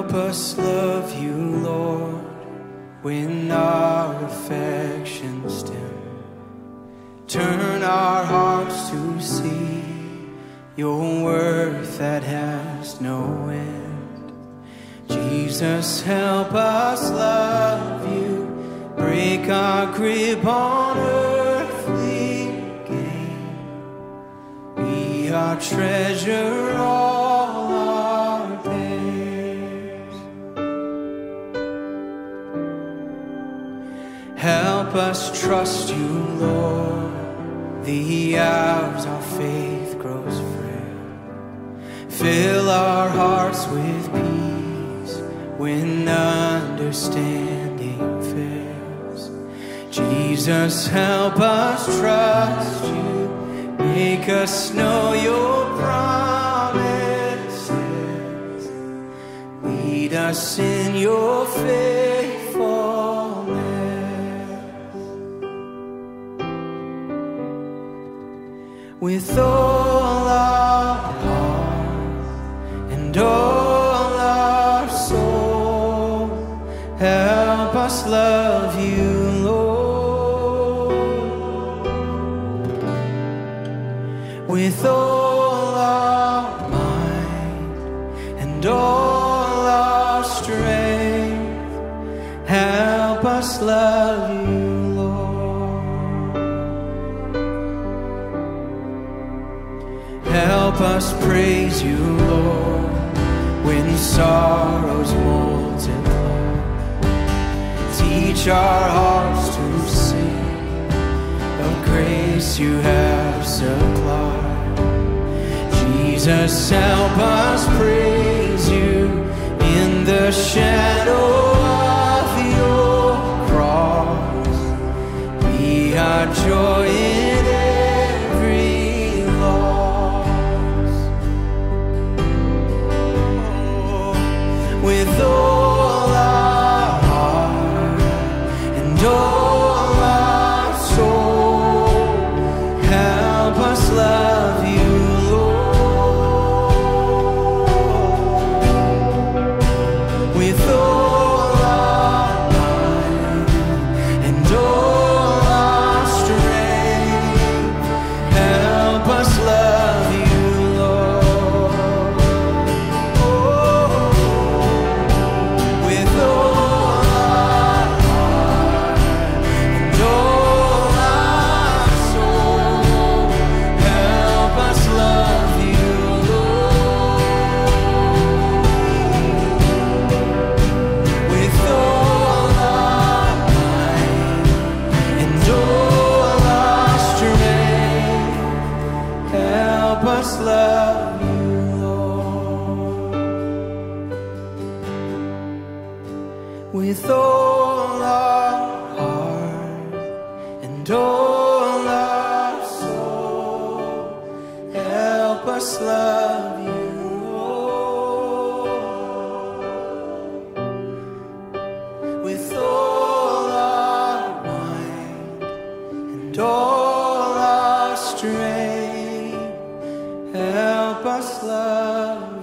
Help us love you, Lord, when our affections dim. Turn our hearts to see your worth that has no end. Jesus, help us love you. Break our grip on earthly gain. Be our treasure, all our days. Help us trust you, Lord, the hours our faith grows frail. Fill our hearts with peace when understanding fails. Jesus, help us trust you. Make us know your promises. Lead us in your faithfulness. With all our heart and all our soul, help us love you, Lord. With all our mind and all our strength, help us love you, Lord. Help us praise you, Lord, when sorrows multiply. Teach our hearts to sing of grace you have supplied. Jesus, help us praise you in the shadow of your cross. Be our joy in every loss. With all our heart and all our soul, help us love you, Lord. With all our mind and all our strength, help us love you, Lord. With all our heart and all our soul, help us love you, Lord. With all our mind and all our strength, help us love you, Lord. With all our heart and all our soul, help us love you, Lord. With all our mind and all our strength, help us love